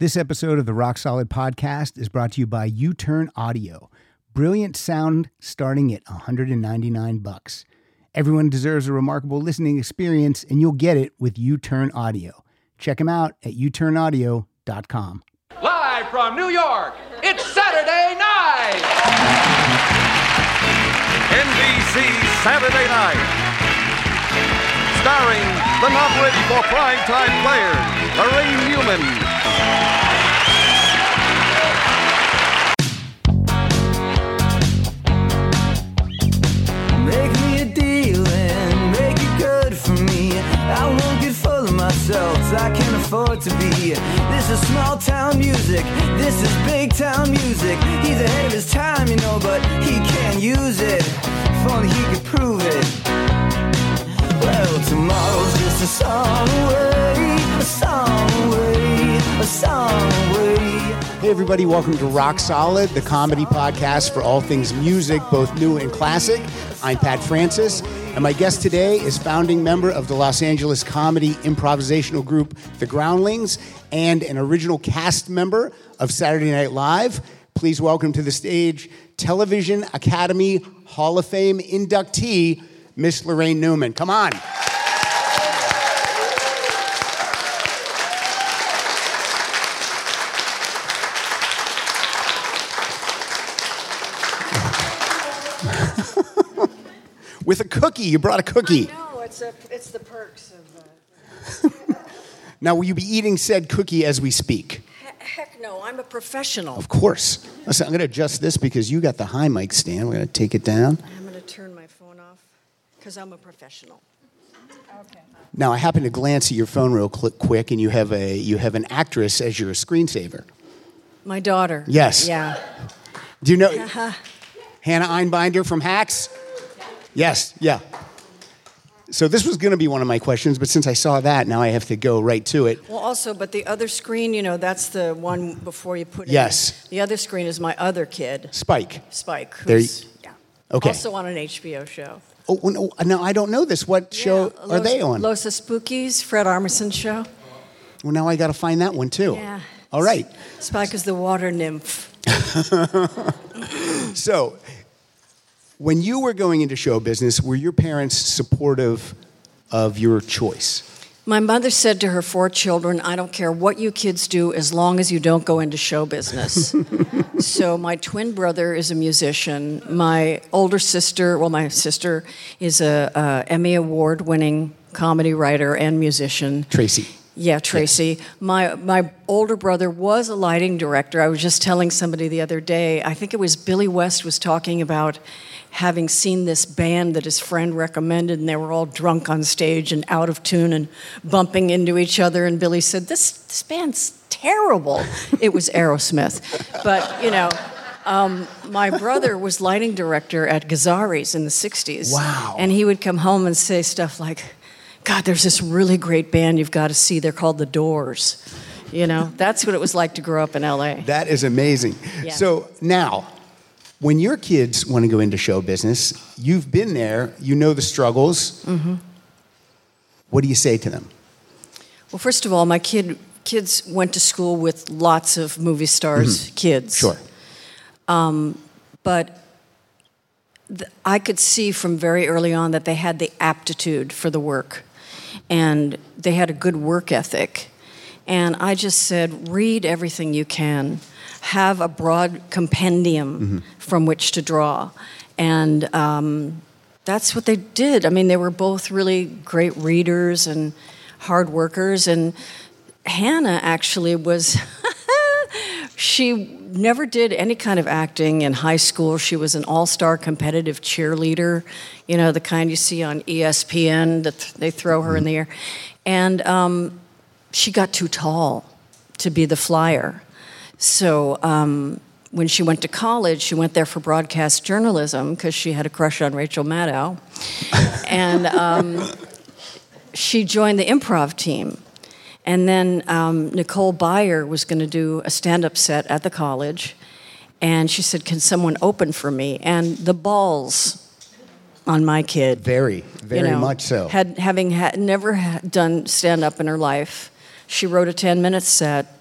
This episode of the Rock Solid Podcast is brought to you by U-Turn Audio. Brilliant sound starting at $199. Everyone deserves a remarkable listening experience, and you'll get it with U-Turn Audio. Check them out at uturnaudio.com. Live from New York, it's Saturday night! NBC Saturday Night. Starring the not ready for primetime players, Lorraine Newman. Make me a deal and make it good for me. I won't get full of myself, I can't afford to be. This is small town music, this is big town music. He's ahead of his time, you know, but he can't use it. If only he could prove it. Well, tomorrow's just a song away, a song away, a song away. Hey everybody, welcome to Rock Solid, the comedy podcast for all things music, both new and classic. I'm Pat Francis, and my guest today is founding member of the Los Angeles comedy improvisational group, The Groundlings, and an original cast member of Saturday Night Live. Please welcome to the stage Television Academy Hall of Fame inductee, Miss Lorraine Newman. Come on. With a cookie. You brought a cookie. No, it's the perks of... Now, will you be eating said cookie as we speak? Heck no, I'm a professional. Of course. Listen, I'm going to adjust this because you got the high mic stand. We're going to take it down. I'm going to turn my phone off because I'm a professional. Okay. Now, I happen to glance at your phone real quick, and you have an actress as your screensaver. My daughter. Yes. Yeah. Do you know Hannah Einbinder from Hacks? Yes, yeah. So this was going to be one of my questions, but since I saw that, now I have to go right to it. Well, also, but the other screen, you know, that's the one before you put it Yes. in. The other screen is my other kid, Spike. who's yeah. Okay. Also on an HBO show. Oh, no, I don't know this. What show are they on? Los Spookies, Fred Armisen show. Well, now I got to find that one, too. Yeah. All right. Spike is the water nymph. So, when you were going into show business, were your parents supportive of your choice? My mother said to her 4 children, I don't care what you kids do as long as you don't go into show business. So my twin brother is a musician. My older sister, my sister is a Emmy Award-winning comedy writer and musician. Tracy. Yeah, Tracy. Yes. My older brother was a lighting director. I was just telling somebody the other day, I think it was Billy West was talking about having seen this band that his friend recommended, and they were all drunk on stage and out of tune and bumping into each other, and Billy said, this band's terrible. It was Aerosmith. But, you know, my brother was lighting director at Gazzarri's in the 60s. Wow. And he would come home and say stuff like, God, there's this really great band you've got to see. They're called The Doors. You know, that's what it was like to grow up in L.A. That is amazing. Yeah. So now, when your kids want to go into show business, you've been there, you know the struggles. Mm-hmm. What do you say to them? Well, first of all, my kids went to school with lots of movie stars' kids. Sure. But I could see from very early on that they had the aptitude for the work, and they had a good work ethic. And I just said, read everything you can. Have a broad compendium from which to draw. And that's what they did. I mean, they were both really great readers and hard workers. And Hannah actually was, she never did any kind of acting in high school. She was an all-star competitive cheerleader, you know, the kind you see on ESPN that they throw her in the air. And she got too tall to be the flyer. So when she went to college, she went there for broadcast journalism because she had a crush on Rachel Maddow. And she joined the improv team. And then Nicole Byer was going to do a stand-up set at the college. And she said, can someone open for me? And the balls on my kid. Very much so. Having never done stand-up in her life. She wrote a 10-minute set.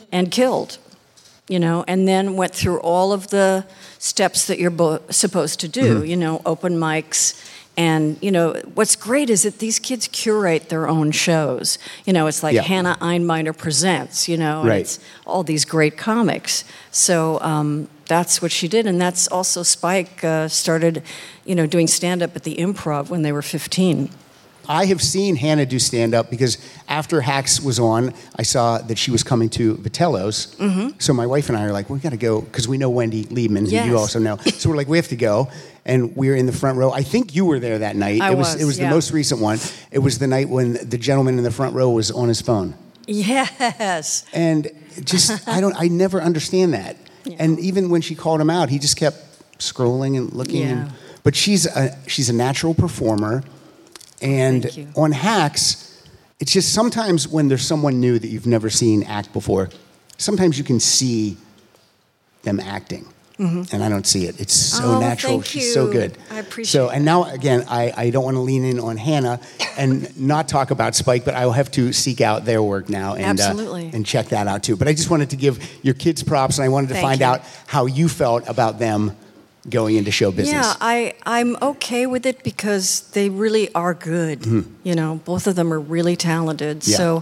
and killed, and then went through all of the steps that you're supposed to do, open mics. And, what's great is that these kids curate their own shows. It's like Hannah Einminer Presents, and it's all these great comics. So that's what she did. And that's also Spike started, doing stand-up at the Improv when they were 15. I have seen Hannah do stand-up because after Hacks was on, I saw that she was coming to Vitello's. Mm-hmm. So my wife and I are like, we got to go, because we know Wendy Liebman, who you also know. So we're like, we have to go. And we're in the front row. I think you were there that night. It was the most recent one. It was the night when the gentleman in the front row was on his phone. Yes. And just, I never understand that. Yeah. And even when she called him out, he just kept scrolling and looking. Yeah. But she's a natural performer. And on Hacks, it's just sometimes when there's someone new that you've never seen act before, sometimes you can see them acting. Mm-hmm. And I don't see it. It's so natural. She's so good. I appreciate it. And now, again, I don't want to lean in on Hannah and not talk about Spike, but I will have to seek out their work now and check that out, too. But I just wanted to give your kids props, and I wanted to find out how you felt about them going into show business. Yeah, I'm okay with it because they really are good. Mm-hmm. Both of them are really talented. Yeah. So,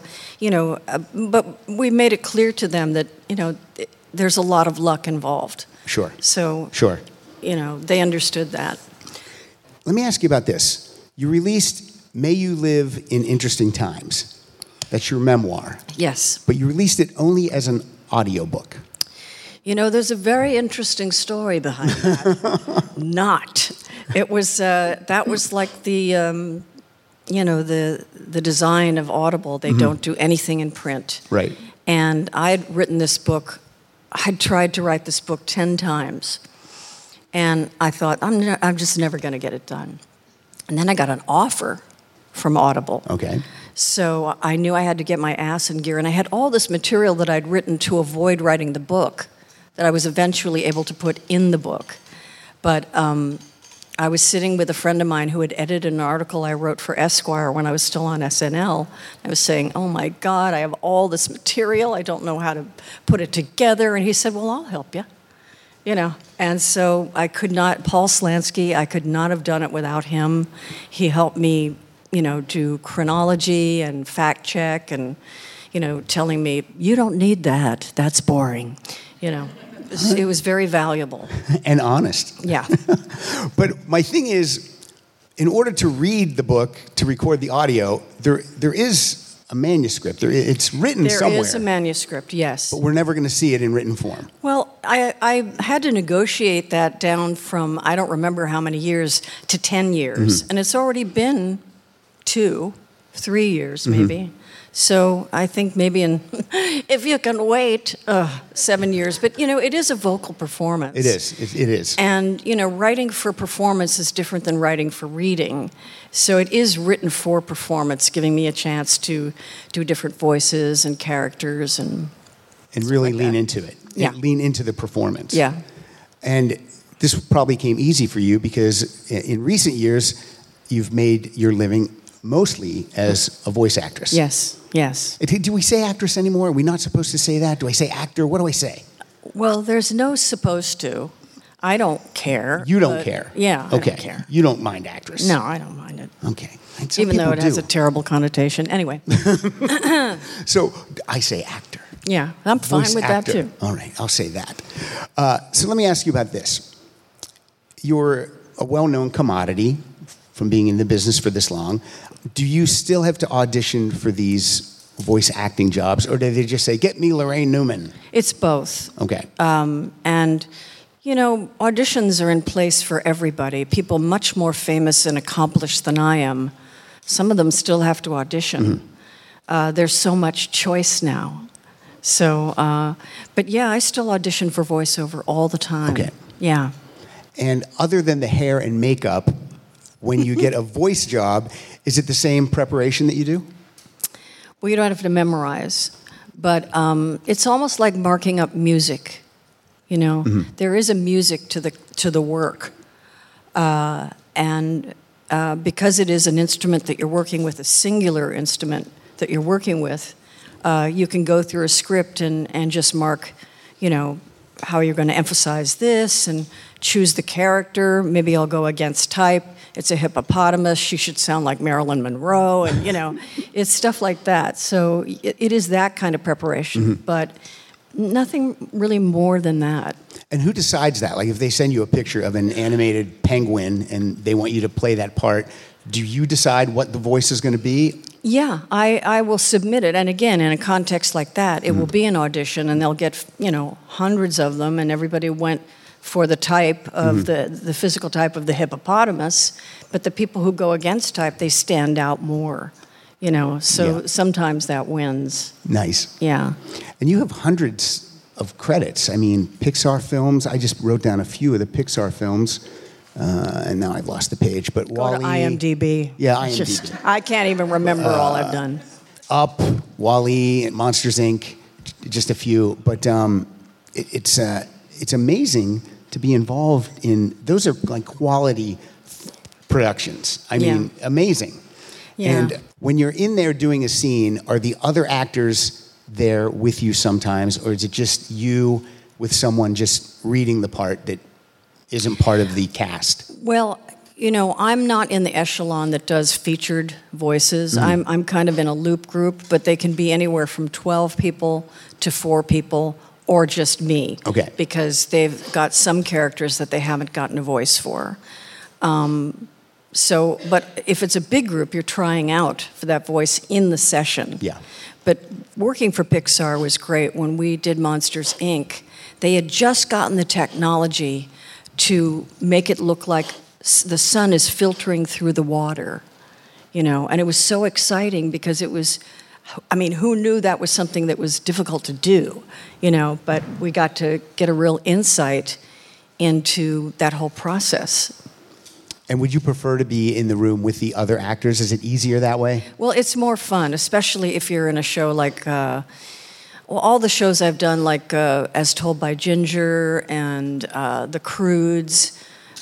but we made it clear to them that, there's a lot of luck involved. Sure. So, they understood that. Let me ask you about this. You released May You Live in Interesting Times. That's your memoir. Yes. But you released it only as an audiobook. There's a very interesting story behind that. Not. It was, that was like the, the design of Audible. They don't do anything in print. Right. And I'd written this book. I'd tried to write this book 10 times. And I thought, I'm just never going to get it done. And then I got an offer from Audible. Okay. So I knew I had to get my ass in gear. And I had all this material that I'd written to avoid writing the book that I was eventually able to put in the book. But I was sitting with a friend of mine who had edited an article I wrote for Esquire when I was still on SNL. I was saying, oh my God, I have all this material. I don't know how to put it together. And he said, well, I'll help you. And so I could not, Paul Slansky, I could not have done it without him. He helped me, do chronology and fact check and, telling me, you don't need that. That's boring. It was very valuable. And honest. Yeah. But my thing is, in order to read the book, to record the audio, there is a manuscript. It's written somewhere. There is a manuscript, yes. But we're never going to see it in written form. Well, I had to negotiate that down from, I don't remember how many years, to 10 years. Mm-hmm. And it's already been 2, 3 years maybe. So I think maybe if you can wait 7 years. But, it is a vocal performance. It is. And, writing for performance is different than writing for reading. So it is written for performance, giving me a chance to do different voices and characters and really lean into it. Yeah. Lean into the performance. Yeah. And this probably came easy for you because in recent years, you've made your living mostly as a voice actress. Yes. Do we say actress anymore? Are we not supposed to say that? Do I say actor? What do I say? Well, there's no supposed to. I don't care. You don't care? Yeah, okay. I don't care. You don't mind actress? No, I don't mind it. Okay. Even though it has a terrible connotation. Anyway. So I say actor. Yeah, I'm fine voice with actor. that too. All right, I'll say that. So let me ask you about this. You're a well-known commodity from being in the business for this long. Do you still have to audition for these voice acting jobs, or do they just say, get me Laraine Newman? It's both. Okay. And, auditions are in place for everybody. People much more famous and accomplished than I am, some of them still have to audition. Mm-hmm. There's so much choice now. So, but yeah, I still audition for voiceover all the time. Okay. Yeah. And other than the hair and makeup, when you get a voice job, is it the same preparation that you do? Well, you don't have to memorize, but it's almost like marking up music. There is a music to the work, and because it is an instrument that you're working with, a singular instrument that you're working with, you can go through a script and just mark, how you're going to emphasize this and choose the character. Maybe I'll go against type. It's a hippopotamus. She should sound like Marilyn Monroe. And, it's stuff like that. So it is that kind of preparation, but nothing really more than that. And who decides that? Like if they send you a picture of an animated penguin and they want you to play that part, do you decide what the voice is going to be? Yeah, I will submit it. And again, in a context like that, it will be an audition and they'll get, hundreds of them and everybody went for the type of the physical type of the hippopotamus. But the people who go against type, they stand out more, so sometimes that wins. Nice. Yeah. And you have hundreds of credits. I mean, Pixar films, I just wrote down a few of the Pixar films. And now I've lost the page, but Go WALL-E. to IMDb. Yeah, IMDb. I can't even remember all I've done. Up, WALL-E, Monsters, Inc., just a few. But it's amazing to be involved in, those are like quality productions. I mean, amazing. Yeah. And when you're in there doing a scene, are the other actors there with you sometimes, or is it just you with someone just reading the part that isn't part of the cast? Well, I'm not in the echelon that does featured voices. I'm kind of in a loop group, but they can be anywhere from 12 people to 4 people or just me. Okay. Because they've got some characters that they haven't gotten a voice for. But if it's a big group, you're trying out for that voice in the session. Yeah. But working for Pixar was great. When we did Monsters, Inc., they had just gotten the technology to make it look like the sun is filtering through the water, and it was so exciting because it was, who knew that was something that was difficult to do, but we got to get a real insight into that whole process. And would you prefer to be in the room with the other actors? Is it easier that way? Well, it's more fun, especially if you're in a show like, all the shows I've done, like As Told by Ginger and The Croods,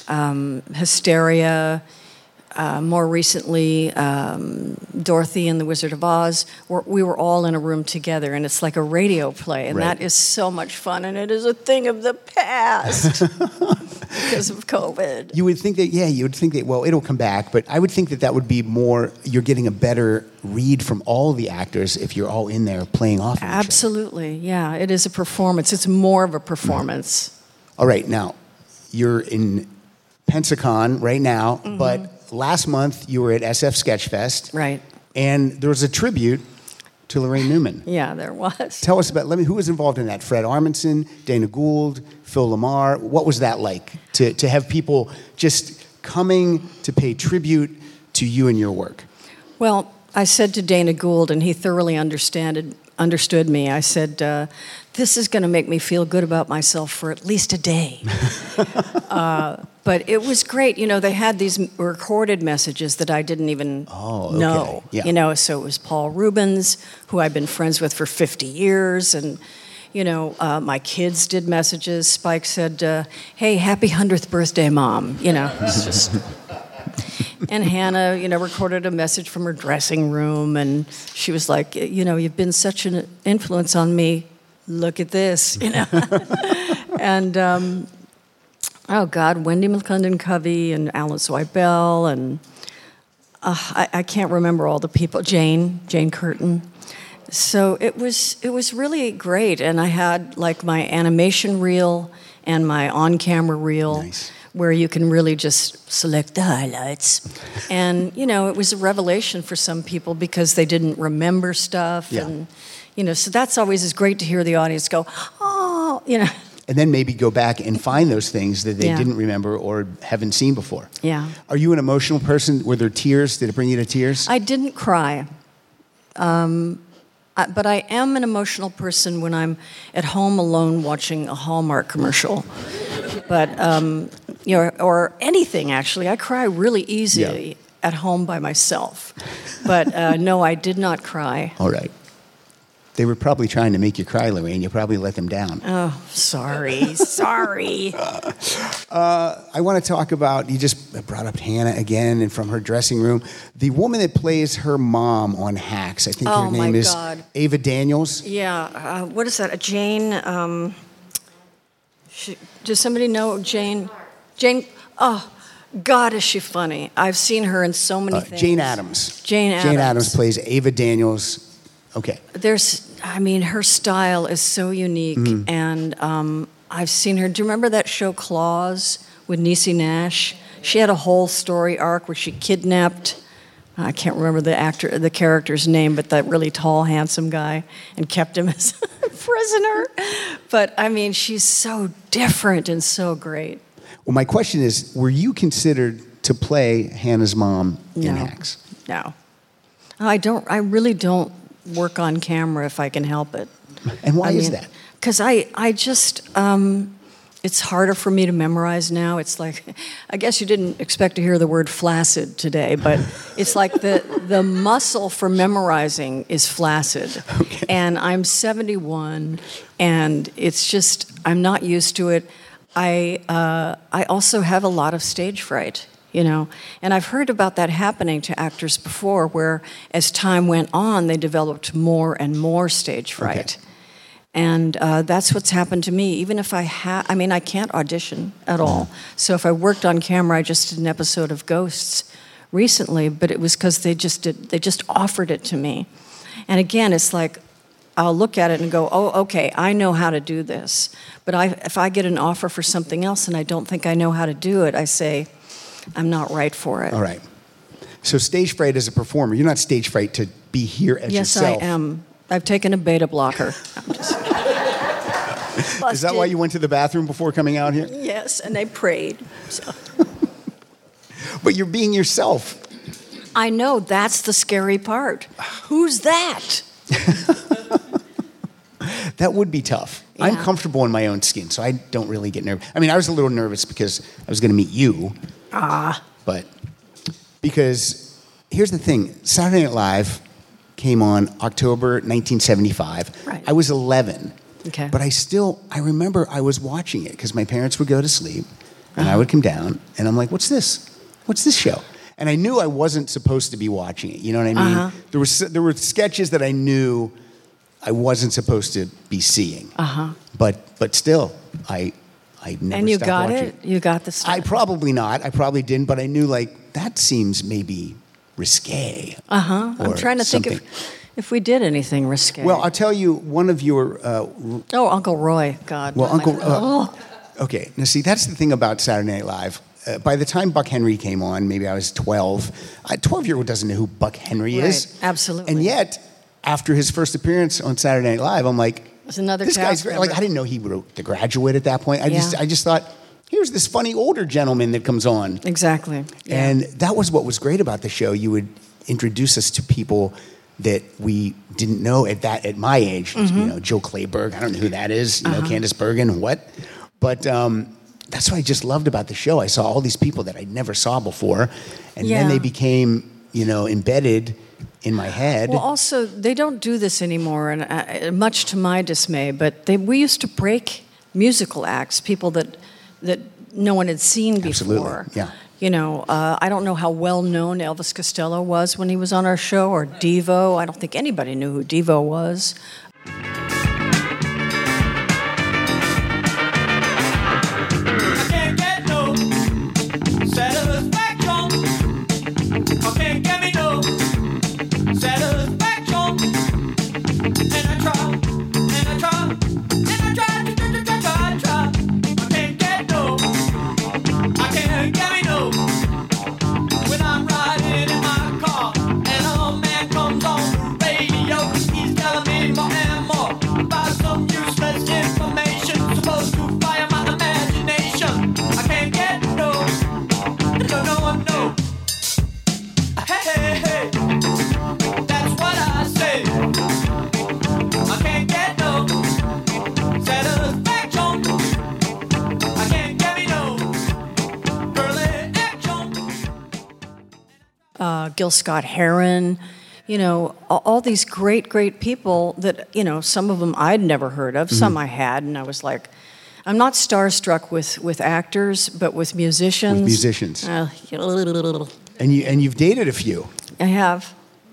Hysteria, more recently Dorothy and the Wizard of Oz, we were all in a room together, and it's like a radio play, and that is so much fun, and it is a thing of the past because of COVID. You would think that, well, it'll come back, but I would think that would be more, you're getting a better read from all the actors if you're all in there playing off of each other. Absolutely, yeah, it is a performance. It's more of a performance. All right, now, you're in Pensacon right now, but last month you were at SF Sketchfest. Right. And there was a tribute to Laraine Newman. Yeah, there was. Tell us about, who was involved in that? Fred Armisen, Dana Gould, Phil Lamar. What was that like to have people just coming to pay tribute to you and your work? Well, I said to Dana Gould, and he thoroughly understood me. I said, this is going to make me feel good about myself for at least a day. But it was great. They had these recorded messages that I didn't even know. Yeah. So it was Paul Rubens, who I've been friends with for 50 years, and my kids did messages. Spike said, "Hey, happy 100th birthday, Mom." It's just. And Hannah, recorded a message from her dressing room, and she was like, "You've been such an influence on me. Look at this," And oh God, Wendy McClendon-Covey and Alan Zweibel, and I can't remember all the people. Jane Curtin. So it was really great, and I had like my animation reel and my on-camera reel. Nice. Where you can really just select the highlights. And, it was a revelation for some people because they didn't remember stuff. Yeah. And, so that's always is great to hear the audience go, oh, And then maybe go back and find those things that they didn't remember or haven't seen before. Yeah. Are you an emotional person? Were there tears? Did it bring you to tears? I didn't cry. But I am an emotional person when I'm at home alone watching a Hallmark commercial. But, or anything, actually. I cry really easily at home by myself. But no, I did not cry. All right. They were probably trying to make you cry, Lorraine. You probably let them down. Oh, sorry. Sorry. I want to talk about, you just brought up Hannah again, and from her dressing room. The woman that plays her mom on Hacks, I think her name is Ava Daniels. Yeah. What is that? Jane. Does somebody know Jane? Jane. Oh, God, is she funny? I've seen her in so many things. Jane Addams. Jane Addams plays Ava Daniels. Okay. Her style is so unique, and I've seen her. Do you remember that show Claws with Niecy Nash? She had a whole story arc where she kidnapped, I can't remember the character's name, but that really tall, handsome guy, and kept him as a prisoner. But, I mean, she's so different and so great. Well, my question is, were you considered to play Hannah's mom in Hacks? No. I really don't work on camera if I can help it. And why is that? Because I just, it's harder for me to memorize now. It's like, I guess you didn't expect to hear the word flaccid today, but it's like the muscle for memorizing is flaccid. Okay. And I'm 71, and it's just, I'm not used to it. I also have a lot of stage fright. And I've heard about that happening to actors before, where as time went on, they developed more and more stage fright. Okay. And that's what's happened to me. Even if I can't audition at all. So if I worked on camera, I just did an episode of Ghosts recently, but it was because they just offered it to me. And again, it's like, I'll look at it and go, oh, okay, I know how to do this. But if I get an offer for something else and I don't think I know how to do it, I say, I'm not right for it. All right. So stage fright as a performer, you're not stage fright to be here as yourself. Yes, I am. I've taken a beta blocker. Is that why you went to the bathroom before coming out here? Yes, and they prayed. So. But you're being yourself. I know, that's the scary part. Who's that? That would be tough. Yeah. I'm comfortable in my own skin, so I don't really get nervous. I mean, I was a little nervous because I was going to meet you. But because here's the thing. Saturday Night Live came on October 1975. Right. I was 11. Okay. But I remember I was watching it because my parents would go to sleep and I would come down and I'm like, what's this? What's this show? And I knew I wasn't supposed to be watching it. You know what I mean? There were sketches that I knew I wasn't supposed to be seeing. But still, I never And you stopped got watching it? You got the stuff? I probably not. I probably didn't, but I knew, that seems maybe risque. I'm trying to think if we did anything risque. Well, I'll tell you, one of your... Uncle Roy, God. Well, Okay, now see, that's the thing about Saturday Night Live. By the time Buck Henry came on, maybe I was 12. A 12-year-old doesn't know who Buck Henry is. Absolutely. And yet, after his first appearance on Saturday Night Live, I'm like, it's another this guy's great. I didn't know he wrote The Graduate at that point. I just thought, here's this funny older gentleman that comes on. Exactly. Yeah. And that was what was great about the show. You would introduce us to people that we didn't know at my age. Joe Clayburgh, I don't know who that is. Candice Bergen, what? But that's what I just loved about the show. I saw all these people that I never saw before, and then they became, embedded in my head. Well, also, they don't do this anymore, and much to my dismay, but we used to break musical acts, people that no one had seen before. Yeah. I don't know how well known Elvis Costello was when he was on our show, or Devo. I don't think anybody knew who Devo was. Gil Scott-Heron, you know, all these great, great people that, you know, some of them I'd never heard of, some I had, and I was like, I'm not starstruck with actors, but with musicians. With musicians. And you've dated a few. I have.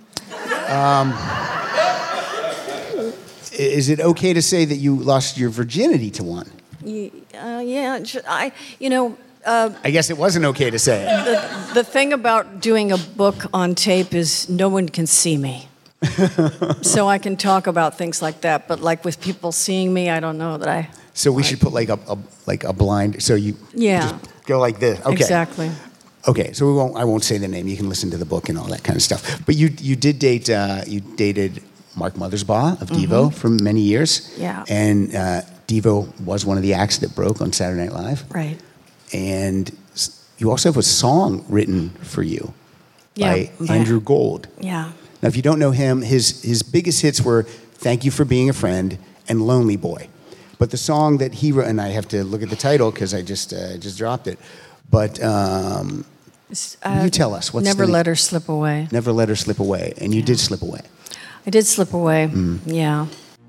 Is it okay to say that you lost your virginity to one? Yeah, you know. I guess it wasn't okay to say it. The thing about doing a book on tape is no one can see me. So I can talk about things like that, but like with people seeing me, I don't know that I... So we should put like a blind, so you just go like this. Okay. Exactly. Okay, so I won't say the name. You can listen to the book and all that kind of stuff. But you did date, you dated Mark Mothersbaugh of Devo for many years. Yeah. And Devo was one of the acts that broke on Saturday Night Live. Right. And you also have a song written for you by Andrew Gold. Yeah. Now, if you don't know him, his biggest hits were "Thank You for Being a Friend" and "Lonely Boy." But the song that he wrote, and I have to look at the title because I just dropped it. But you tell us what's Never the name? Let Her Slip Away. Never Let Her Slip Away, and you did slip away. I did slip away. Yeah.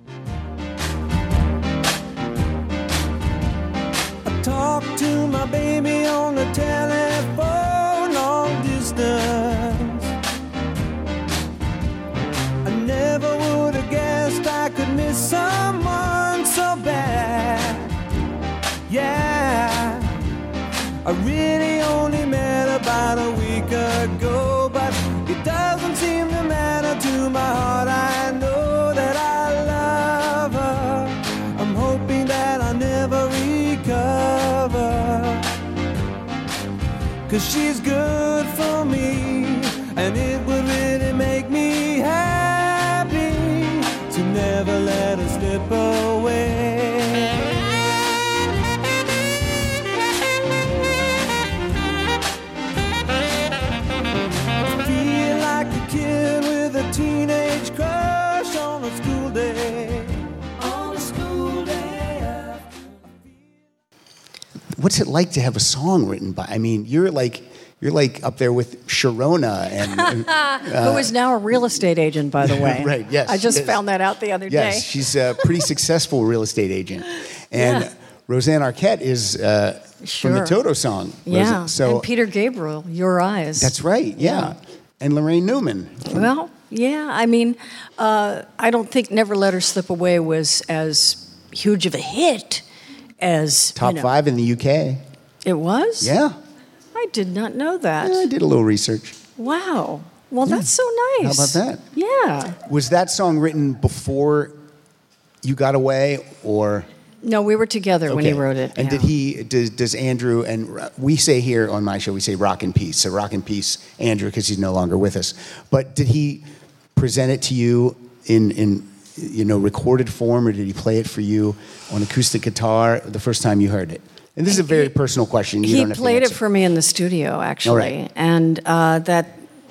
Talk to my baby on the telephone long distance. I never would have guessed I could miss someone so bad. Yeah, I really only met about a week ago, but it doesn't seem to matter to my heart. I know that I love her. I'm hoping that I never recover, 'cause she's good for me, and it would really make me happy to never let her slip away. Feel like a kid with a teenage crush on a school day. On a school day. What's it like to have a song written by? I mean, you're like up there with Sharona and Who is now a real estate agent, by the way. Right, yes, I just yes. found that out the other day. yes, she's a pretty successful real estate agent, and Yeah. Roseanne Arquette is from the Toto song. Yeah. So and Peter Gabriel, Your Eyes. that's right. Yeah, and Lorraine Newman. Well, yeah. I mean, I don't think Never Let Her Slip Away was as huge of a hit as Top 5 in the UK. It was? Yeah. I did not know that. I did a little research. Wow. Well, that's so nice. How about that? Yeah. Was that song written before you got away, or? No, we were together when he Okay. wrote it. And yeah. does Andrew, and we say here on my show, we say rock in peace. So rock in peace, Andrew, because he's no longer with us. But did he present it to you in recorded form, or did he play it for you on acoustic guitar the first time you heard it? And this is a very personal question. You He don't have to played it answer. for me in the studio, actually. All right. And the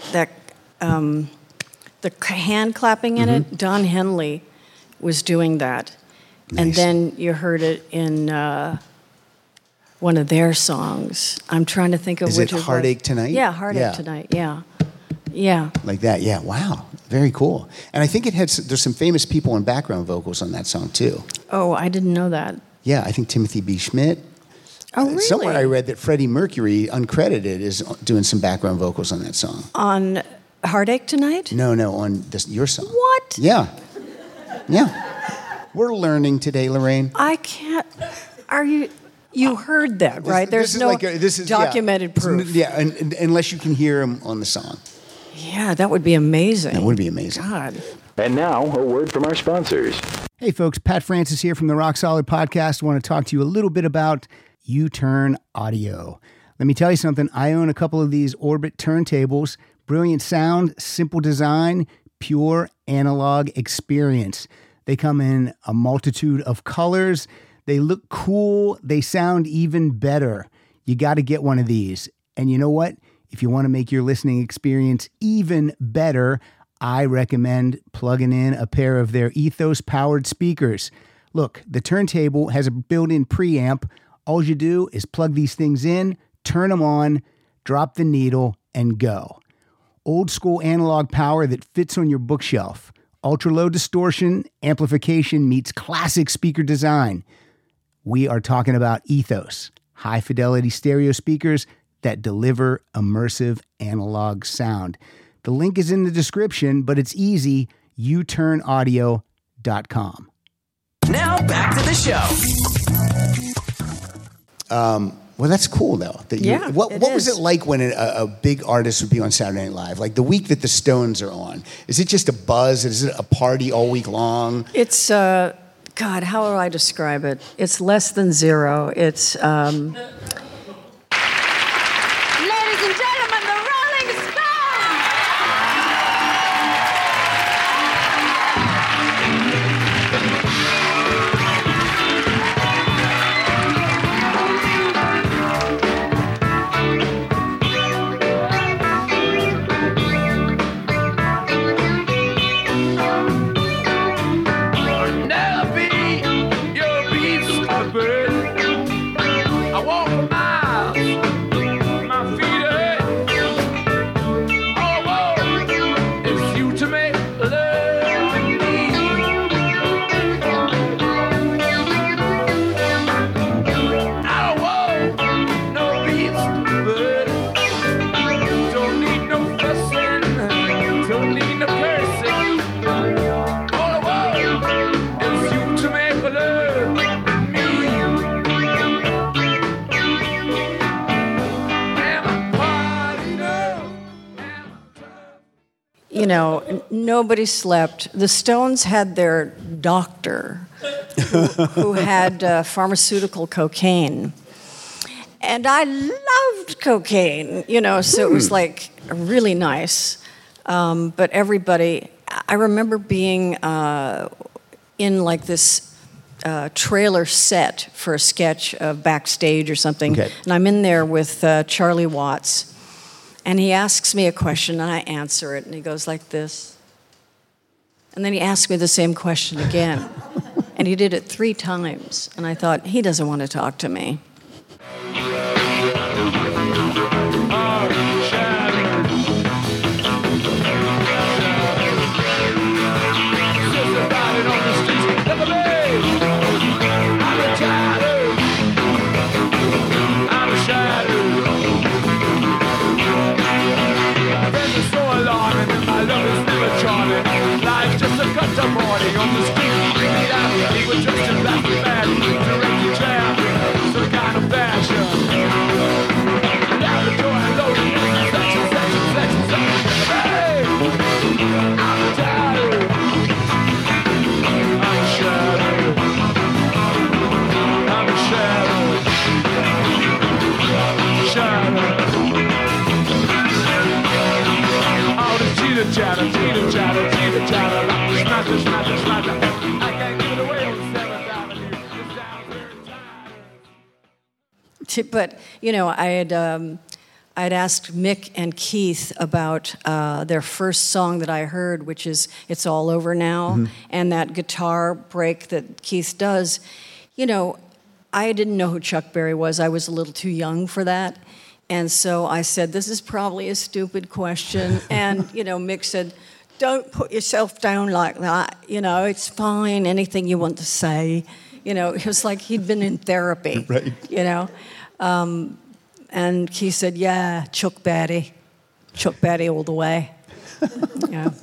hand clapping in it, Don Henley was doing that. And Nice. then you heard it in one of their songs. I'm trying to think of Is which it was. Heartache Tonight? Yeah, Heartache Yeah. Tonight, yeah. Yeah. Like that, yeah. Wow, very cool. And I think there's some famous people on background vocals on that song too. Oh, I didn't know that. Yeah, I think Timothy B. Schmidt. Oh, really? Somewhere I read that Freddie Mercury, uncredited, is doing some background vocals on that song. On Heartache Tonight? No, on your song. What? Yeah. We're learning today, Lorraine. I can't. Are you? You heard that, right? There's no documented proof. Yeah, and unless you can hear him on the song. Yeah, that would be amazing. That would be amazing. God. And now, a word from our sponsors. Hey, folks, Pat Francis here from the Rock Solid Podcast. I want to talk to you a little bit about U-Turn Audio. Let me tell you something. I own a couple of these Orbit turntables. Brilliant sound, simple design, pure analog experience. They come in a multitude of colors. They look cool. They sound even better. You got to get one of these. And you know what? If you want to make your listening experience even better, I recommend plugging in a pair of their Ethos-powered speakers. Look, the turntable has a built-in preamp. All you do is plug these things in, turn them on, drop the needle, and go. Old school analog power that fits on your bookshelf. Ultra low distortion, amplification meets classic speaker design. We are talking about Ethos, high fidelity stereo speakers that deliver immersive analog sound. The link is in the description, but it's easy, uturnaudio.com. Now back to the show. Well, that's cool, though. What was it like when a big artist would be on Saturday Night Live? Like the week that the Stones are on. Is it just a buzz? Is it a party all week long? It's, God, how do I describe it? It's less than zero. It's... Ladies and gentlemen, the Rolling Stones! You know, nobody slept. The Stones had their doctor who had pharmaceutical cocaine. And I loved cocaine, you know, so it was like really nice. But everybody, I remember being in like this trailer set for a sketch of Backstage or something. Okay. And I'm in there with Charlie Watts. And he asks me a question, and I answer it, and he goes like this. And then he asks me the same question again. And he did it 3 times. And I thought, he doesn't want to talk to me. On the street, he was dressed in black and bad, directed jam, some kind of fashion. Now the door and loaded, section. Hey, I'm tired. I'm a shadow. I'm a shadow. Oh, the cheetah chatter. But, you know, I'd asked Mick and Keith about their first song that I heard, which is It's All Over Now, mm-hmm. and that guitar break that Keith does. You know, I didn't know who Chuck Berry was. I was a little too young for that. And so I said, this is probably a stupid question. And, you know, Mick said, don't put yourself down like that. You know, it's fine, anything you want to say. You know, it was like he'd been in therapy, right. You know. And he said, yeah, Chuck Berry all the way. Yeah.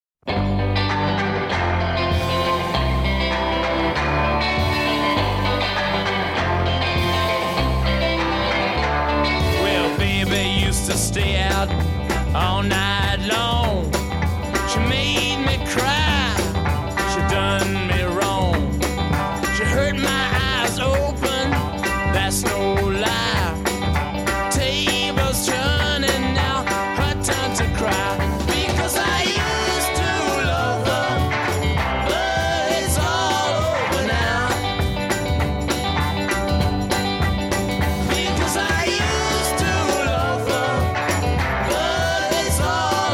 Well, baby used to stay out all night long. She made me cry. She done me wrong. She hurt my eyes open. That's no lie. Tables turning now. Her turn to cry. Because I used to love her, but it's all over now. Because I used to love her, but it's all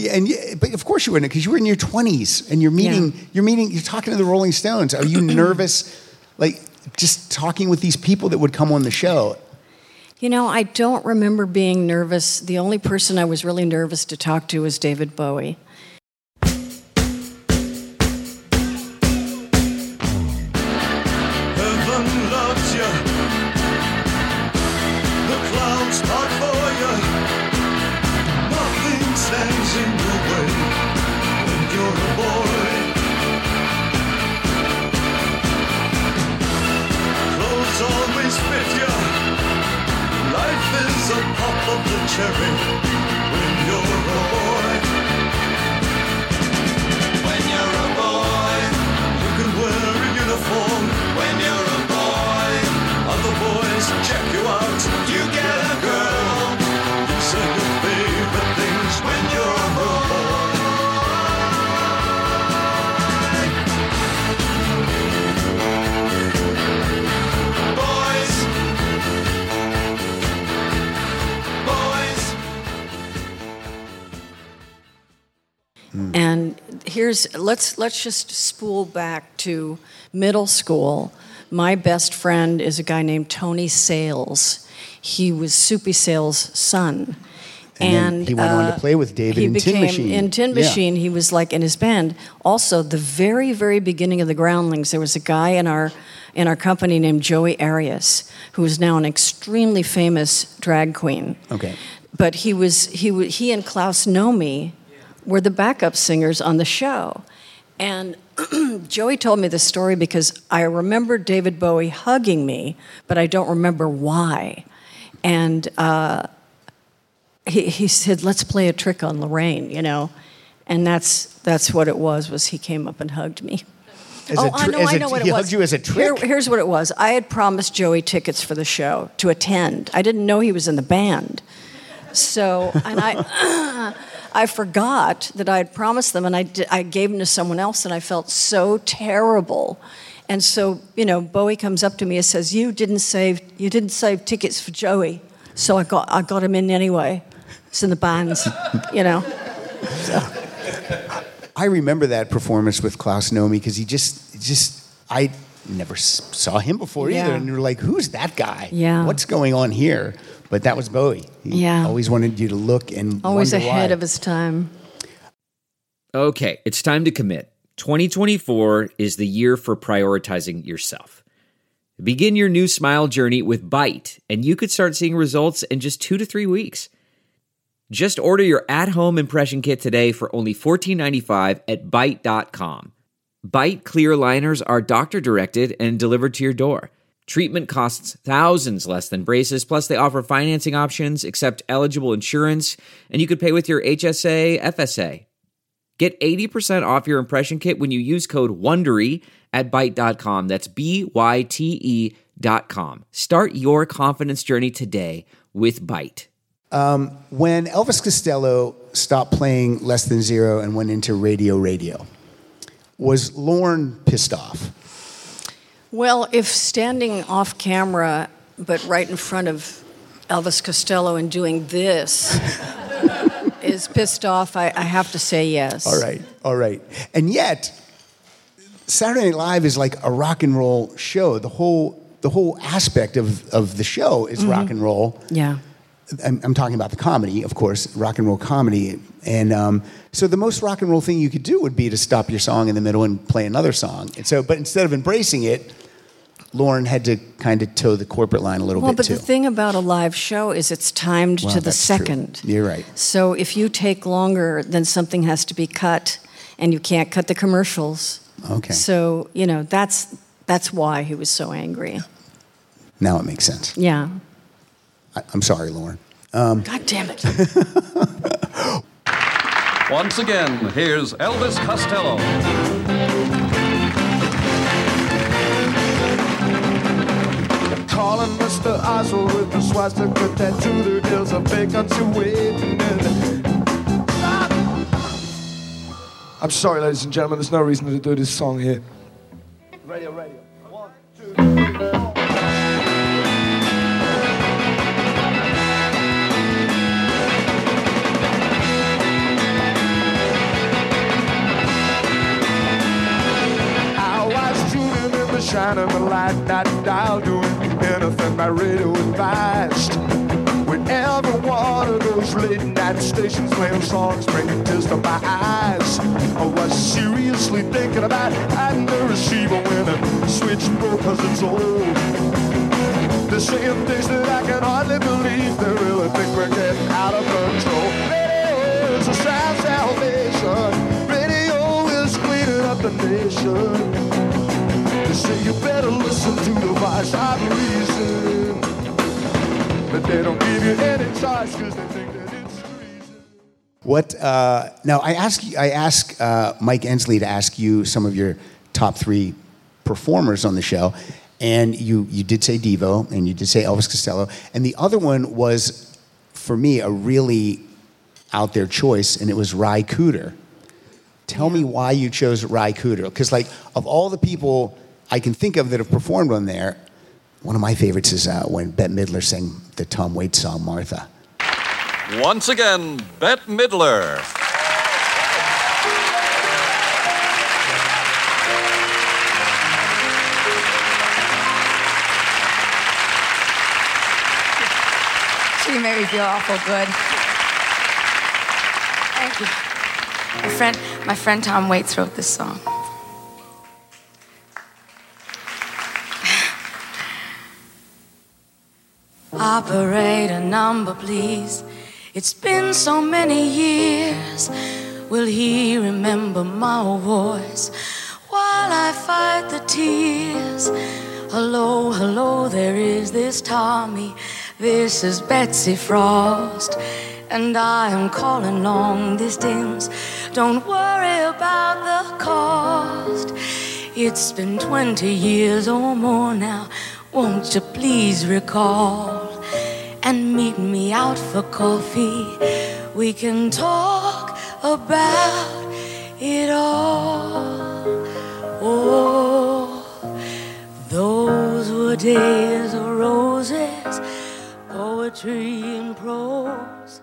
But of course you wouldn't, because you were in your 20s and you're talking to the Rolling Stones. Are you nervous, like just talking with these people that would come on the show? You know, I don't remember being nervous. The only person I was really nervous to talk to was David Bowie. And let's just spool back to middle school. My best friend is a guy named Tony Sales. He was Soupy Sales' son. And he went on to play with David in Tin Machine. In Tin Machine, he was like in his band. Also, the very, very beginning of the Groundlings, there was a guy in our company named Joey Arias, who is now an extremely famous drag queen. Okay. But he and Klaus Nomi were the backup singers on the show. And Joey told me this story because I remember David Bowie hugging me, but I don't remember why. And he said, let's play a trick on Lorraine, you know. And that's what it was he came up and hugged me. I know what it was. He hugged you as a trick? Here's what it was. I had promised Joey tickets for the show to attend. I didn't know he was in the band. So, and I forgot that I had promised them, and I gave them to someone else, and I felt so terrible. And so, you know, Bowie comes up to me and says, "You didn't save tickets for Joey," so I got him in anyway. It's in the bands, you know. So. I remember that performance with Klaus Nomi because I never saw him before either, and you were like, "Who's that guy? Yeah. What's going on here?" But that was Bowie. He always wanted you to look and always ahead why. of his time. Okay, it's time to commit. 2024 is the year for prioritizing yourself. Begin your new smile journey with Byte, and you could start seeing results in just 2 to 3 weeks. Just order your at-home impression kit today for only $14.95 at Byte.com. Byte clear liners are doctor-directed and delivered to your door. Treatment costs thousands less than braces, plus they offer financing options, accept eligible insurance, and you could pay with your HSA, FSA. Get 80% off your impression kit when you use code WONDERY at Byte.com. That's BYTE.com. Start your confidence journey today with Byte. When Elvis Costello stopped playing Less Than Zero and went into Radio, was Lorne pissed off? Well, if standing off camera, but right in front of Elvis Costello and doing this is pissed off, I have to say yes. All right. And yet, Saturday Night Live is like a rock and roll show. The whole aspect of the show is rock and roll. Yeah. I'm talking about the comedy, of course, rock and roll comedy. And so the most rock and roll thing you could do would be to stop your song in the middle and play another song. And so, but instead of embracing it, Lorne had to kind of toe the corporate line a little bit, too. Well, but the thing about a live show is it's timed to the second. True. You're right. So if you take longer, then something has to be cut, and you can't cut the commercials. Okay. So, you know, that's why he was so angry. Now it makes sense. Yeah. I'm sorry, Lorne. God damn it. Once again, here's Elvis Costello. Calling Mr. Oswald with the swastika tattoo. There's a vacancy waiting. I'm sorry, ladies and gentlemen, there's no reason to do this song here. Radio. 1, 2, 3, 4. shining the light that dial, doing anything my radio advised. With every one of those late night stations playing songs bringing tears to my eyes, I was seriously thinking about adding the receiver when the switch broke, cause it's old. They're saying things that I can hardly believe. They really think we're getting out of control. Radio is a sound salvation. Radio is cleaning up the nation. They say you better listen to the voice of reason. But they don't give you any choice because they think that it's treason. What? Now I ask Mike Ensley to ask you some of your top 3 performers on the show. And you did say Devo, and you did say Elvis Costello. And the other one was, for me, a really out there choice, and it was Ry Cooder. Tell me why you chose Ry Cooder. Because, like, of all the people I can think of that have performed on there, one of my favorites is when Bette Midler sang the Tom Waits song, Martha. Once again, Bette Midler. You made me feel awful good. Thank you. My friend Tom Waits wrote this song. Operator number, please. It's been so many years. Will he remember my voice while I fight the tears? Hello, hello, there is this Tommy. This is Betsy Frost, and I am calling long distance. Don't worry about the cost. It's been 20 years or more now. Won't you please recall and meet me out for coffee? We can talk about it all. Oh, those were days of roses, poetry and prose.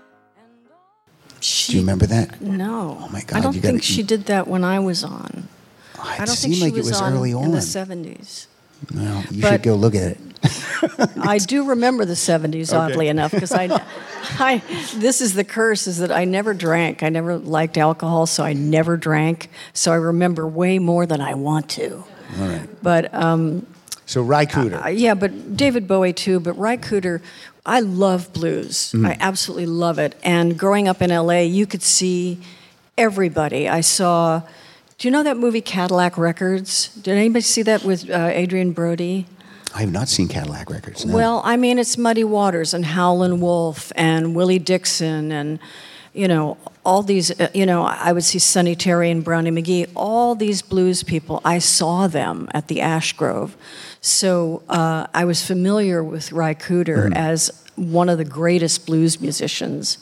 Do you remember that? No. Oh my God! I don't think she did that when I was on. I don't seemed think she like it was early on in the 70s. Well, you should go look at it. I do remember the 70s, oddly enough, because this is the curse, is that I never drank. I never liked alcohol, so I never drank. So I remember way more than I want to. All right. But so Ry Cooder. yeah, but David Bowie too. But Ry Cooder, I love blues. I absolutely love it. And growing up in LA, you could see everybody. I saw. Do you know that movie Cadillac Records? Did anybody see that with Adrian Brody? I have not seen Cadillac Records. No. Well, I mean, it's Muddy Waters and Howlin' Wolf and Willie Dixon and, all these, I would see Sonny Terry and Brownie McGhee. All these blues people, I saw them at the Ash Grove. So I was familiar with Ry Cooder as one of the greatest blues musicians.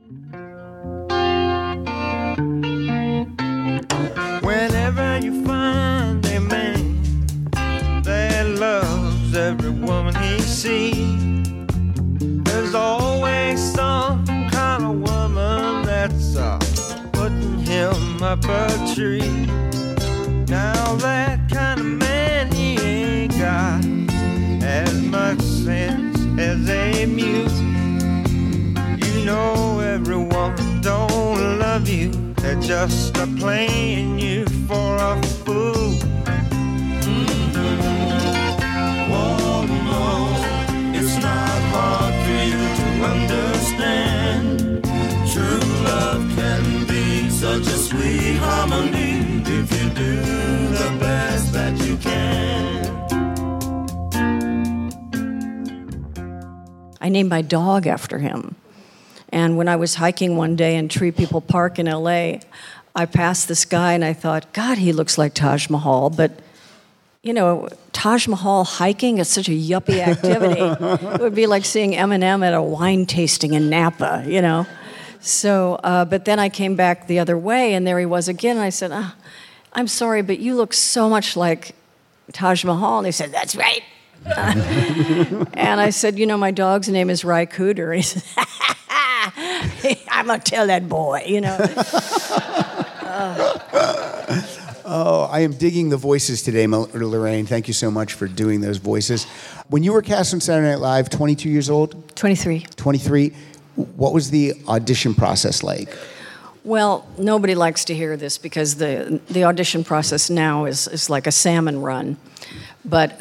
Whenever you find a man that loves every woman he sees, there's always some kind of woman that's putting him up a tree. Now that kind of man, he ain't got as much sense as a muse. You know every woman don't love you, they're just playing you for a fool. Oh no, it's not hard for you to understand. True love can be such a sweet harmony if you do the best that you can. I named my dog after him. And when I was hiking one day in Tree People Park in LA, I passed this guy and I thought, God, he looks like Taj Mahal. But, Taj Mahal hiking is such a yuppie activity. It would be like seeing Eminem at a wine tasting in Napa, So, but then I came back the other way and there he was again. And I said, I'm sorry, but you look so much like Taj Mahal. And he said, that's right. And I said, my dog's name is Ry Cooder. And he said, I'm going to tell that boy, Oh, I am digging the voices today, Lorraine. Thank you so much for doing those voices. When you were cast on Saturday Night Live, 22 years old? 23. 23. What was the audition process like? Well, nobody likes to hear this because the audition process now is like a salmon run. But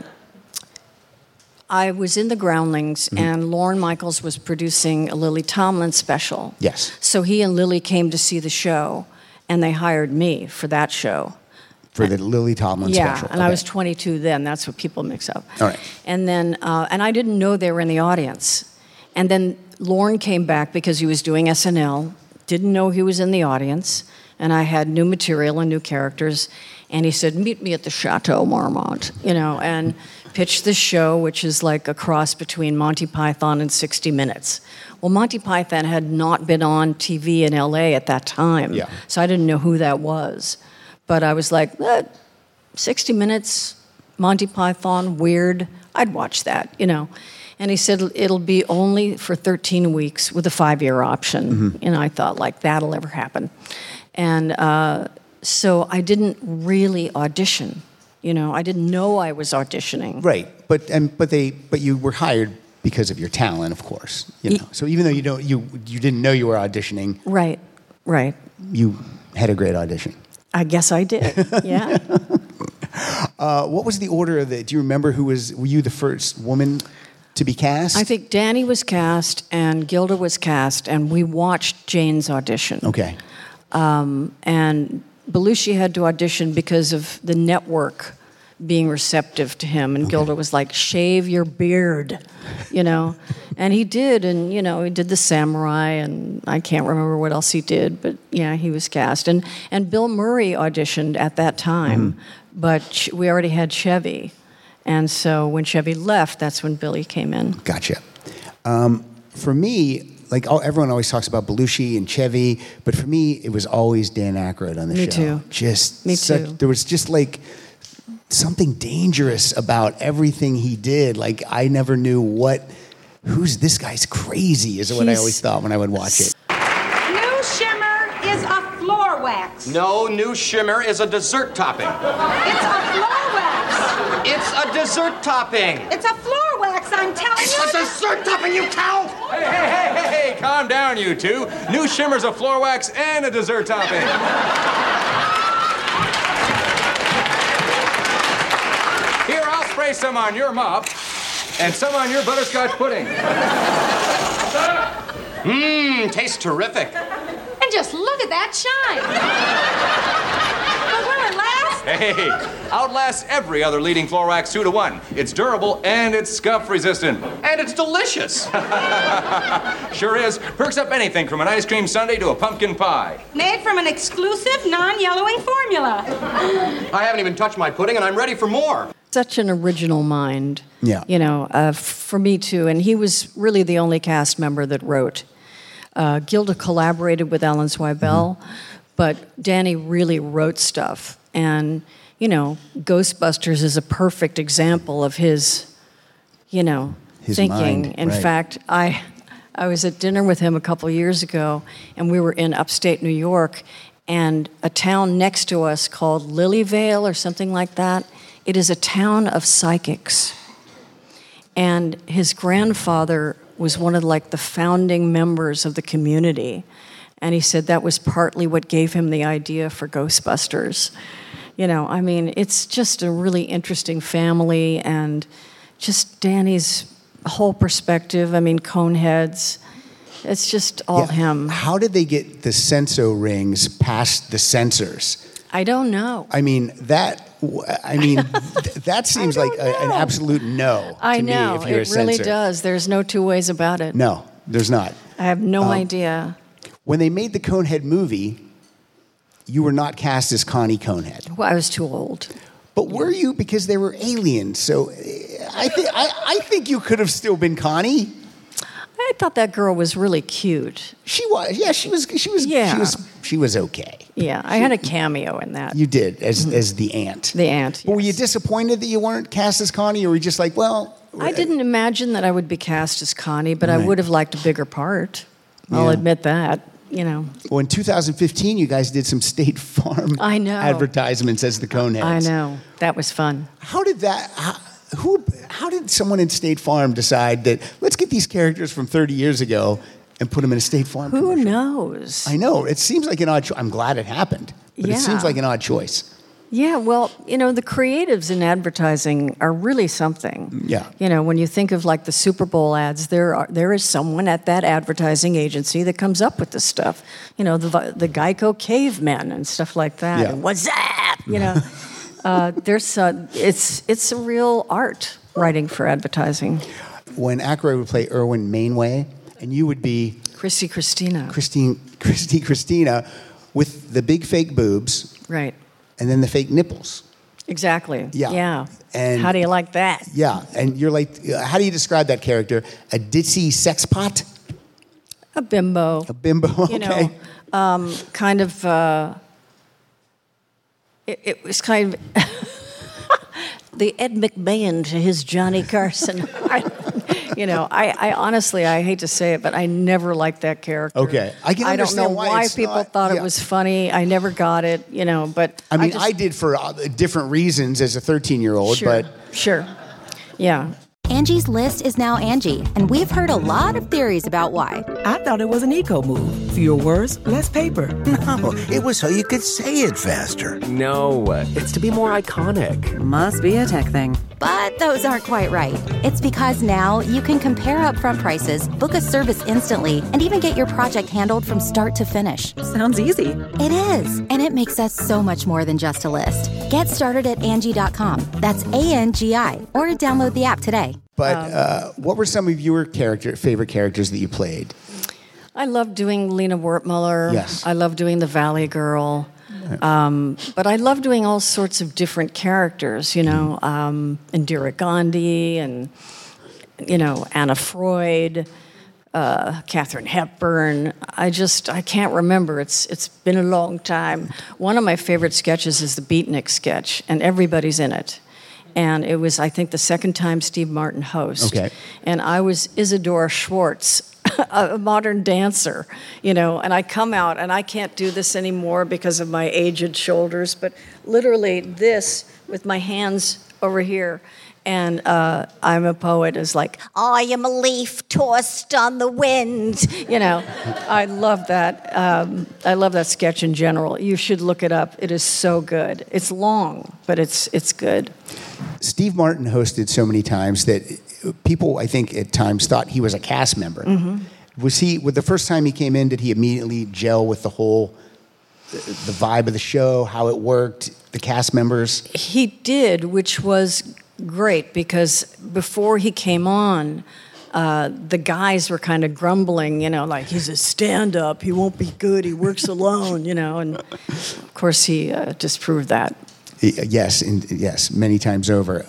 I was in the Groundlings, and Lorne Michaels was producing a Lily Tomlin special. Yes. So he and Lily came to see the show, and they hired me for that show. For the Lily Tomlin special. Yeah, and I was 22 then. That's what people mix up. All right. And then, and I didn't know they were in the audience. And then Lorne came back because he was doing SNL, didn't know he was in the audience, and I had new material and new characters. And he said, meet me at the Chateau Marmont, and pitched this show, which is like a cross between Monty Python and 60 Minutes. Well, Monty Python had not been on TV in LA at that time, so I didn't know who that was. But I was like, 60 Minutes, Monty Python, weird, I'd watch that, And he said, it'll be only for 13 weeks with a 5-year option. And I thought, like, that'll ever happen. And so I didn't really audition. I didn't know I was auditioning. Right, but you were hired because of your talent, of course. So even though you didn't know you were auditioning. Right. You had a great audition. I guess I did. Yeah. What was the order of do you remember were you the first woman to be cast? I think Danny was cast and Gilda was cast, and we watched Jane's audition. Okay. And Belushi had to audition because of the network being receptive to him, and Gilda was like, shave your beard, and he did, and he did the samurai, and I can't remember what else he did, but yeah, he was cast. And Bill Murray auditioned at that time, but we already had Chevy, and so when Chevy left, that's when Billy came in. Gotcha. For me, everyone always talks about Belushi and Chevy, but for me, it was always Dan Aykroyd on the show. Me too. There was just something dangerous about everything he did. I never knew who's this guy's crazy, is what I always thought when I would watch it. New Shimmer is a floor wax. No, New Shimmer is a dessert topping. It's a floor wax. It's a dessert topping. It's a floor wax, I'm telling you. It's a dessert topping, you cow! Hey, calm down, you two. New Shimmer's a floor wax and a dessert topping. Here, I'll spray some on your mop and some on your butterscotch pudding. Tastes terrific. And just look at that shine. But will it last? Hey, outlasts every other leading floor wax 2-to-1. It's durable and it's scuff resistant. And it's delicious. Sure is. Perks up anything from an ice cream sundae to a pumpkin pie. Made from an exclusive non-yellowing formula. I haven't even touched my pudding and I'm ready for more. Such an original mind. Yeah. For me too. And he was really the only cast member that wrote. Gilda collaborated with Alan Zweibel, but Danny really wrote stuff. And, Ghostbusters is a perfect example of his thinking. Mind, In fact, I was at dinner with him a couple years ago, and we were in upstate New York, and a town next to us called Lilyvale or something like that. It is a town of psychics. And his grandfather was one of the founding members of the community. And he said that was partly what gave him the idea for Ghostbusters. It's just a really interesting family, and just Danny's whole perspective. Coneheads. It's just all him. How did they get the Senso rings past the censors? I don't know. That seems like an absolute no to me if you're a censor. It really does. There's no two ways about it. No, there's not. I have no idea. When they made the Conehead movie, you were not cast as Connie Conehead. Well, I was too old. But were you? Because they were aliens. So I think you could have still been Connie. I thought that girl was really cute. She was. Yeah, she was. Yeah. She was okay. Yeah, I had a cameo in that. You did as the aunt. The aunt. But were you disappointed that you weren't cast as Connie, or were you just like, well? I didn't imagine that I would be cast as Connie, but I would have liked a bigger part. I'll admit that. Well, in 2015, you guys did some State Farm I know. advertisements as the Coneheads. I know. That was fun. How did that? How did someone in State Farm decide that let's get these characters from 30 years ago and put them in a State Farm Who commercial? knows? I know. It seems like an odd choice. I'm glad it happened, but it Yeah. seems like an odd choice. Yeah, well, the creatives in advertising are really something. Yeah. When you think of like the Super Bowl ads, there is someone at that advertising agency that comes up with this stuff. The Geico cavemen and stuff like that. Yeah. And what's that? It's a real art writing for advertising. When Aykroyd would play Erwin Mainway, and you would be Christy Christina. Christina with the big fake boobs. Right. And then the fake nipples. Exactly. Yeah. And how do you like that? Yeah. And you're like, how do you describe that character? A ditzy sex pot? A bimbo. A bimbo, okay. Kind of, it was kind of the Ed McMahon to his Johnny Carson. I honestly, I hate to say it, but I never liked that character. Okay. I can don't know understand why people thought it was funny. I never got it, but I mean, I did for different reasons as a 13-year-old, Sure. Yeah. Angie's List is now Angie, and we've heard a lot of theories about why. I thought it was an eco move. Fewer words, less paper. No, it was so you could say it faster. No, it's to be more iconic. Must be a tech thing. But those aren't quite right. It's because now you can compare upfront prices, book a service instantly, and even get your project handled from start to finish. Sounds easy. It is, and it makes us so much more than just a list. Get started at Angie.com. That's ANGI, or download the app today. But what were some of your favorite characters that you played? I love doing Lena Wertmuller. Yes. I love doing the Valley Girl. But I love doing all sorts of different characters, Indira Gandhi and, Anna Freud, Katharine Hepburn. I can't remember. It's been a long time. One of my favorite sketches is the Beatnik sketch, and everybody's in it. And it was, I think, the second time Steve Martin host. Okay. And I was Isadora Schwartz, a modern dancer, and I come out, and I can't do this anymore because of my aged shoulders, but literally this with my hands over here. And I'm a poet is like, I am a leaf tossed on the wind. I love that. I love that sketch in general. You should look it up. It is so good. It's long, but it's good. Steve Martin hosted so many times that people, I think, at times thought he was a cast member. Mm-hmm. With the first time he came in, did he immediately gel with the whole, the vibe of the show, how it worked, the cast members? He did, which was great, because before he came on, the guys were kind of grumbling, like, he's a stand-up, he won't be good, he works alone, and of course he disproved that. Yes, many times over.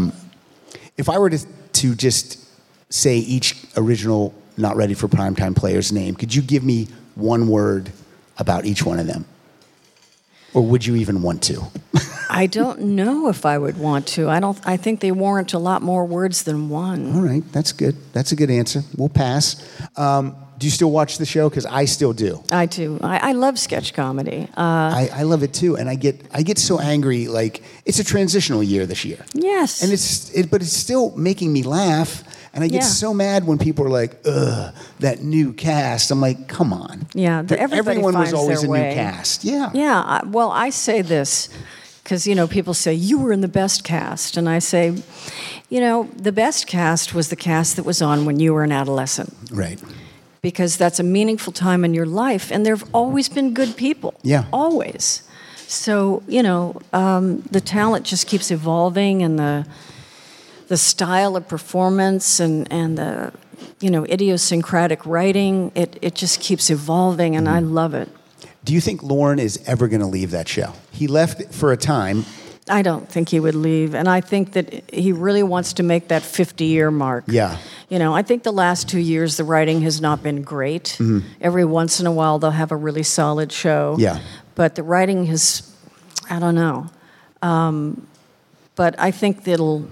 If I were to just say each original Not Ready for Primetime player's name, could you give me one word about each one of them? Or would you even want to? I don't know if I would want to. I think they warrant a lot more words than one. All right, that's good. That's a good answer. We'll pass. Do you still watch the show? Because I still do. I do. I love sketch comedy. I love it too, and I get so angry. Like, it's a transitional year this year. Yes. And but it's still making me laugh, and I get so mad when people are like, "Ugh, that new cast." I'm like, "Come on." Yeah, everyone was always their a way. new cast. Yeah. Yeah. Well, I say this because people say you were in the best cast, and I say, the best cast was the cast that was on when you were an adolescent. Right. Because that's a meaningful time in your life, and there have always been good people. Yeah. Always. So, the talent just keeps evolving, and the style of performance and the, idiosyncratic writing, it just keeps evolving, and I love it. Do you think Lorne is ever going to leave that show? He left for a time. I don't think he would leave, and I think that he really wants to make that 50-year mark. Yeah. I think the last 2 years, the writing has not been great. Mm-hmm. Every once in a while, they'll have a really solid show. Yeah. But the writing has, I don't know. But I think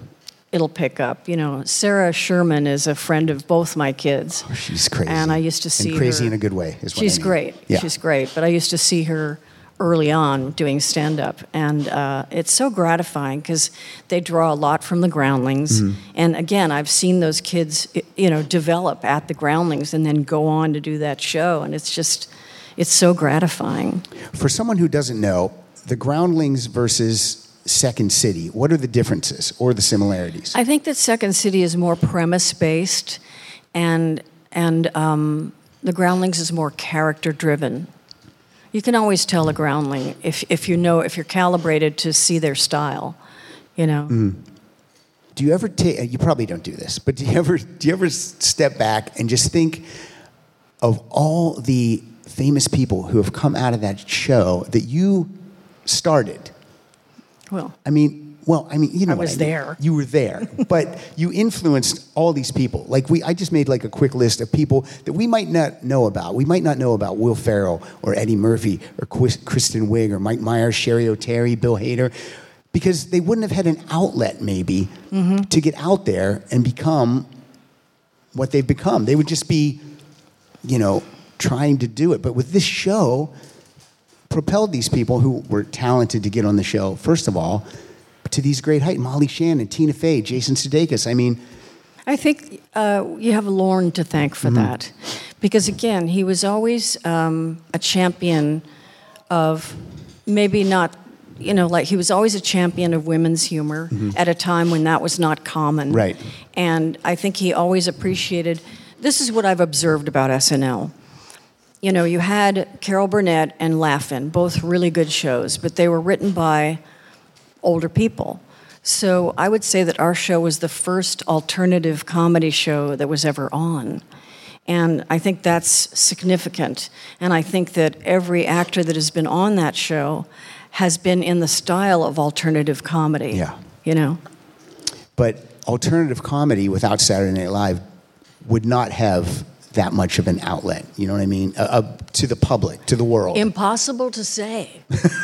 it'll pick up. You know, Sarah Sherman is a friend of both my kids. Oh, she's crazy. And I used to see and crazy her. in a good way. Is what She's I mean. great. Yeah. She's great. But I used to see her early on doing stand-up. And it's so gratifying because they draw a lot from the Groundlings. Mm-hmm. And again, I've seen those kids, you know, develop at the Groundlings and then go on to do that show. And it's so gratifying. For someone who doesn't know, the Groundlings versus Second City, what are the differences or the similarities? I think that Second City is more premise-based, and the Groundlings is more character-driven. You can always tell a Groundling if you're calibrated to see their style, you know. Do you ever take? You probably don't do this, but do you ever step back and just think of all the famous people who have come out of that show that you started? Well, I mean, you know, I was there. You were there, but you influenced all these people. Like I just made like a quick list of people that we might not know about. We might not know about Will Ferrell or Eddie Murphy or Kristen Wiig or Mike Myers, Sherry O'Terry, Bill Hader, because they wouldn't have had an outlet maybe to get out there and become what they've become. They would just be, you know, trying to do it. But with this show, propelled these people who were talented to get on the show, first of all, to these great heights. Molly Shannon, Tina Fey, Jason Sudeikis. I mean, I think you have Lorne to thank for that. Because again, he was always a champion of maybe not, you know, like he was always a champion of women's humor at a time when that was not common. Right. And I think he always appreciated, this is what I've observed about SNL. You know, you had Carol Burnett and Laugh-In, both really good shows, but they were written by older people. So I would say that our show was the first alternative comedy show that was ever on. And I think that's significant. And I think that every actor that has been on that show has been in the style of alternative comedy. Yeah. You know? But alternative comedy without Saturday Night Live would not have that much of an outlet, you know what I mean, to the public, to the world. Impossible to say.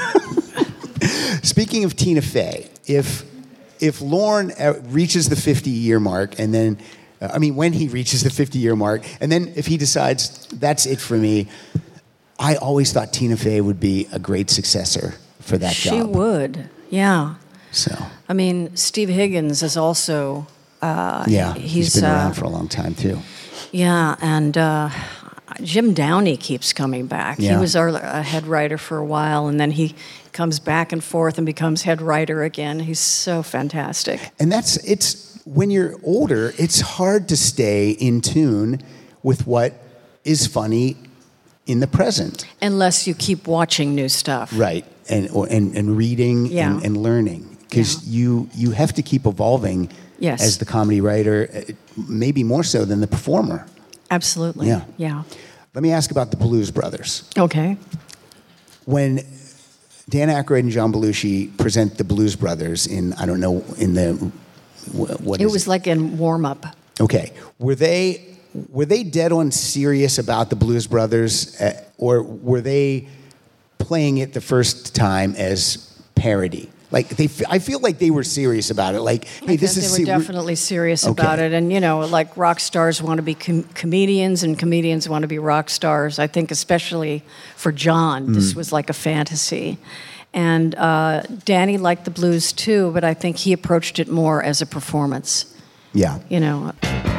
Speaking of Tina Fey, if Lorne reaches the 50-year mark, and then, when he reaches the 50-year mark, and then if he decides, that's it for me, I always thought Tina Fey would be a great successor for that job. She would, yeah. So. I mean, Steve Higgins is also... he's been around for a long time, too. Yeah, and Jim Downey keeps coming back. Yeah. He was our head writer for a while, and then he comes back and forth and becomes head writer again. He's so fantastic. And it's when you're older, it's hard to stay in tune with what is funny in the present. Unless you keep watching new stuff. Right, and reading and learning. Because you have to keep evolving as the comedy writer, maybe more so than the performer. Absolutely. Yeah. Let me ask about the Blues Brothers. Okay. When Dan Aykroyd and John Belushi present the Blues Brothers in, I don't know, in the, what it is was it? like in warm-up. Okay. Were they dead on serious about the Blues Brothers, or were they playing it the first time as parody? Like I feel like they were serious about it. Like, hey, this is. They were definitely serious about it, and like rock stars want to be comedians, and comedians want to be rock stars. I think especially for John, this was like a fantasy. And Danny liked the blues too, but I think he approached it more as a performance. Yeah. You know.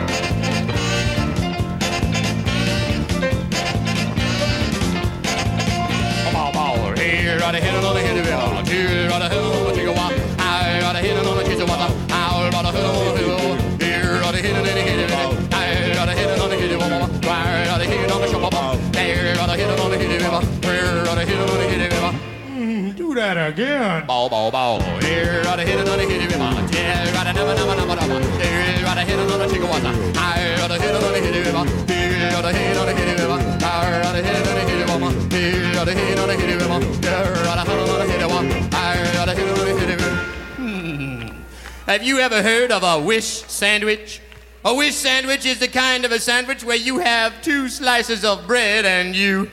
Do that again. Ball, ball, ball. Here, right ahead, another hit him. Here, right never, never, never, never. Here, right ahead, another chicken water. Here, right ahead, another hit him. Here, right ahead, another hit him. Here, right ahead, another hit him. Here, right ahead, another hit him. Here, right ahead, another hit him. Here, right ahead, another hit him. Have you ever heard of a wish sandwich? A wish sandwich is the kind of a sandwich where you have 2 slices of bread and you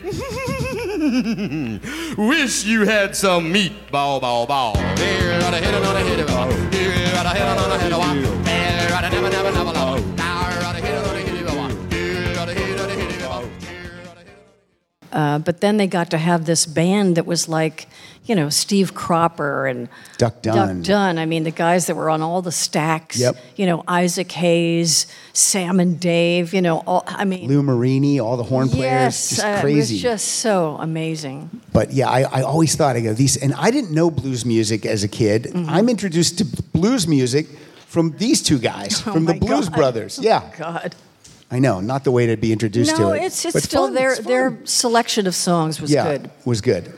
wish you had some meat. Ball, ball, ball. Here, right ahead, another hit him. Here, right ahead, another hit him. But then they got to have this band that was like, Steve Cropper and Duck Dunn. I mean, the guys that were on all the stacks. Yep. Isaac Hayes, Sam and Dave. Lou Marini, all the horn players, just crazy. It was just so amazing. But yeah, I always thought these, and I didn't know blues music as a kid. Mm-hmm. I'm introduced to blues music from these two guys, from the Blues Brothers. Yeah. Oh, God. I know, not the way to be introduced to it. No, it's but still fun, their selection of songs was good. Yeah, was good.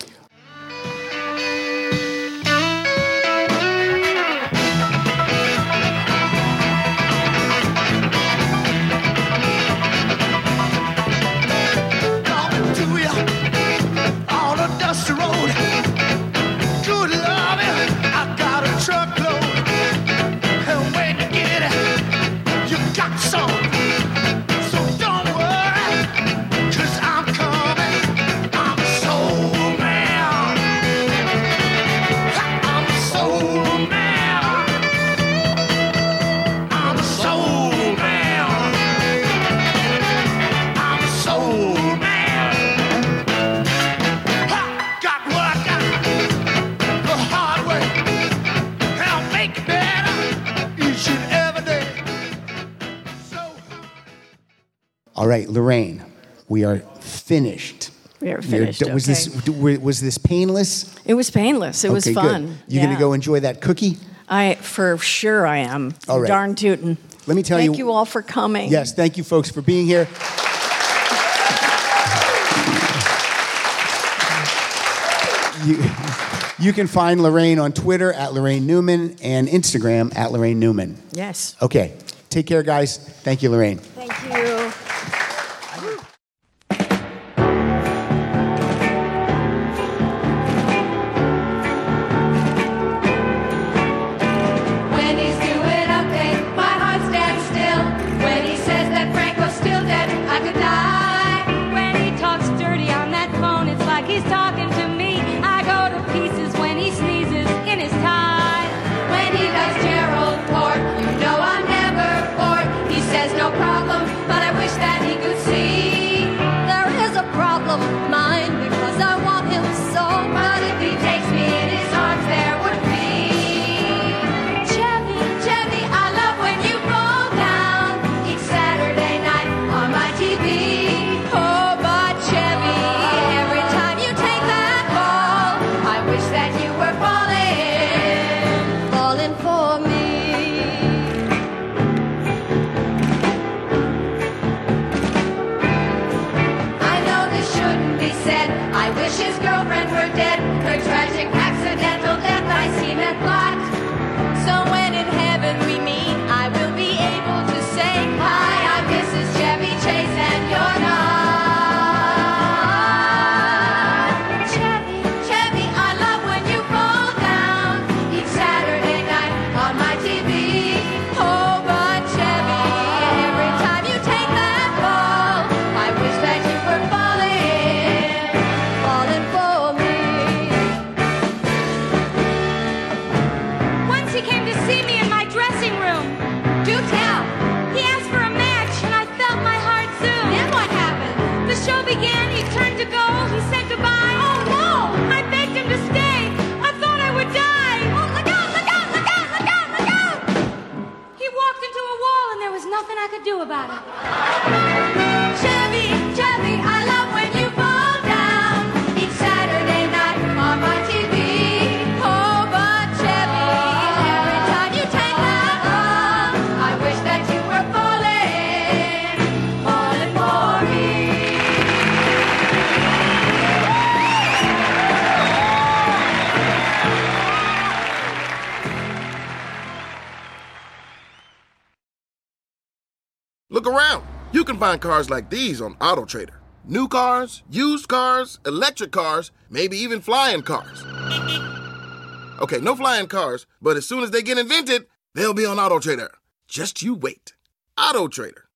All right, Lorraine, we are finished. We are finished. Was this painless? It was painless. It was fun. Good. You gonna go enjoy that cookie? For sure I am. All right. Darn tootin'. Let me tell you. Thank you all for coming. Yes, thank you folks for being here. You can find Lorraine on Twitter at Lorraine Newman and Instagram at Lorraine Newman. Yes. Okay. Take care, guys. Thank you, Lorraine. Thank you. When he's doing okay, my heart stands still. When he says that Franco's still dead, I could die. When he talks dirty on that phone, it's like he's talking to me. I go to pieces when he sneezes in his tie. When he does Gerald Ford, you know I'm never bored. He says no problem, but I wish that he could see. There is a problem of mine because I want him so. But if he takes me in his arms, there would be. Chevy, Chevy, I love when you roll down each Saturday night on my TV. Oh, but Chevy, every time you take that ball, I wish that you were falling for me. I know this shouldn't be said. I wish his girlfriend were dead. Her tragic accidental death I see meant lot. So when in heaven we meet, I will be able to say, hi, I'm Mrs. Chevy Chase and you're not. Chevy, Chevy, I love when you roll down each Saturday night on my TV. Oh, but Chevy, every time you take that ball, I wish that you were falling for me. Once he came to see me in my dressing room. Do tell. He asked for a match and I felt my heart zoom. Then what happened? The show began, he turned to go, he said goodbye. Oh no! I begged him to stay. I thought I would die. Oh, look out, look out, look out, look out, look out! He walked into a wall and there was nothing I could do about it. Chevy, Chevy, I love when you fall down each Saturday night on my TV. Oh, but Chevy, every time you take that ball, I wish that you were falling for me. Look around. You can find cars like these on AutoTrader. New cars, used cars, electric cars, maybe even flying cars. Okay, no flying cars, but as soon as they get invented, they'll be on AutoTrader. Just you wait. AutoTrader.